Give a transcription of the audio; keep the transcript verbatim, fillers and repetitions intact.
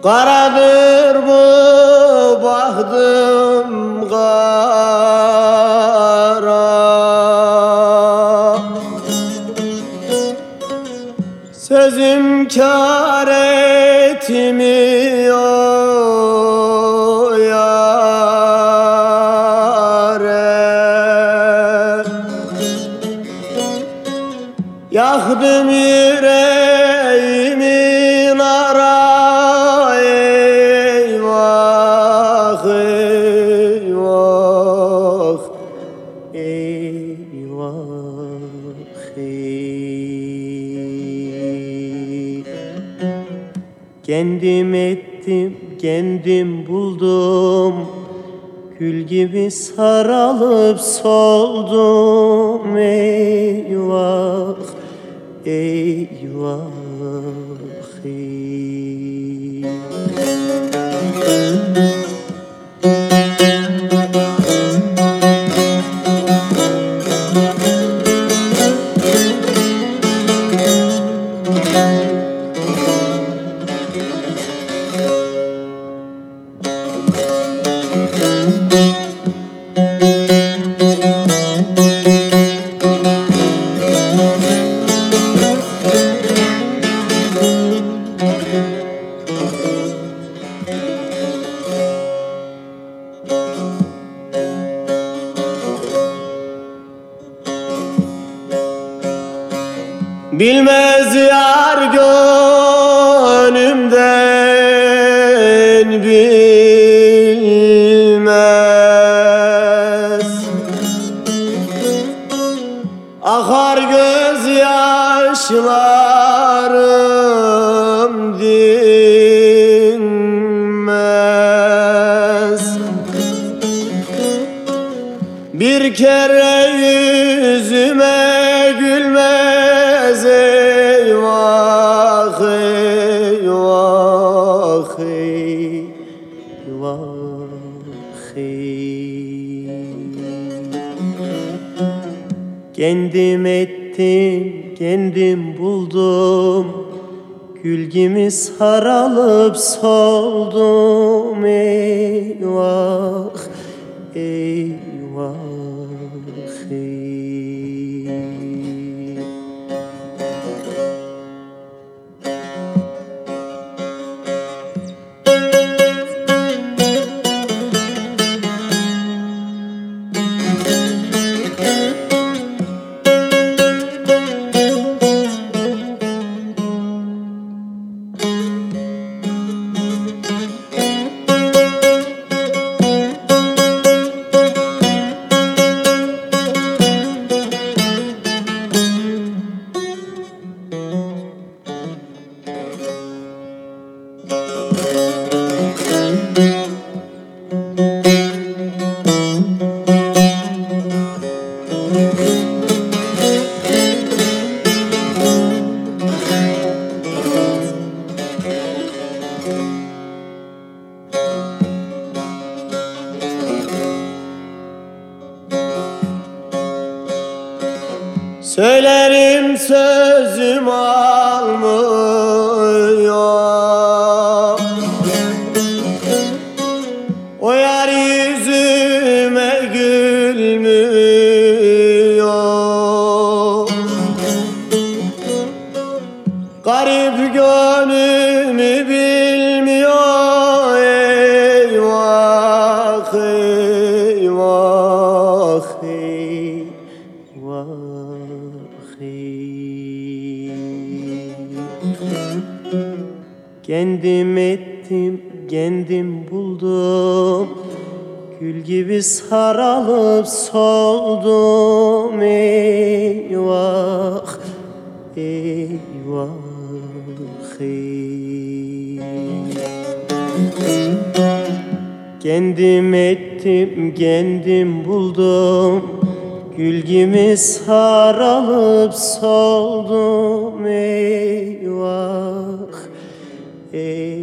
Karadır bu bahtım kara, sözüm kâr etmiyor yâre. Yaktım yüreğimi nara, eyvah eyvah eyvah ey. Kendim ettim, kendim buldum, gül gibi saralıp soldum, eyvah eyvah ey. Bilmez yar gönlümden bilmez, akar gözyaşlarım dinmez. Bir kere yüzüme gülmez, eyvah eyvah eyvah ey. Kendim ettim, kendim buldum, gül gibi saralıp soldum, eyvah eyvah ey. Söylerim sözüm almıyor, o yar yüzüme gülmüyor. Garip gönlümü bilmiyor, eyvah eyvah eyvah ey. Kendim ettim, kendim buldum, gül gibi saralıp soldum, eyvah eyvah ey. Kendim ettim, kendim buldum, gül gibi saralıp soldum, eyvah ey.